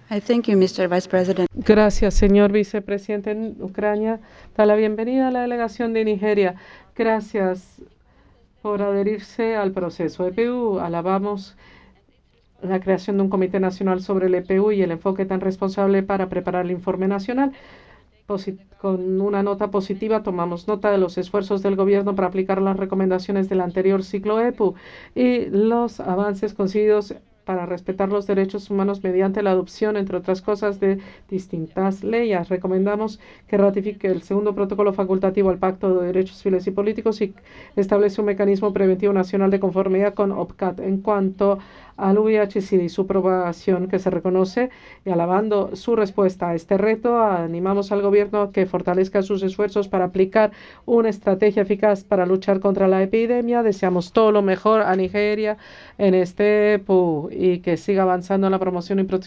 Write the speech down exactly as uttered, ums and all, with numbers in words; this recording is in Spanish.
I thank you, mister Vice President. Gracias, señor vicepresidente. En Ucrania da la bienvenida a la delegación de Nigeria. Gracias por adherirse al proceso E P U. Alabamos la creación de un Comité Nacional sobre el E P U y el enfoque tan responsable para preparar el informe nacional. Posit con una nota positiva, tomamos nota de los esfuerzos del gobierno para aplicar las recomendaciones del anterior ciclo E P U y los avances conseguidos para respetar los derechos humanos mediante la adopción, entre otras cosas, de distintas leyes. Recomendamos que ratifique el segundo protocolo facultativo al Pacto de Derechos Civiles y Políticos y establece un mecanismo preventivo nacional de conformidad con O P C A T. En cuanto al V I H S I D y su aprobación que se reconoce, y alabando su respuesta a este reto, animamos al gobierno a que fortalezca sus esfuerzos para aplicar una estrategia eficaz para luchar contra la epidemia. Deseamos todo lo mejor a Nigeria en este E P U y que siga avanzando en la promoción y protección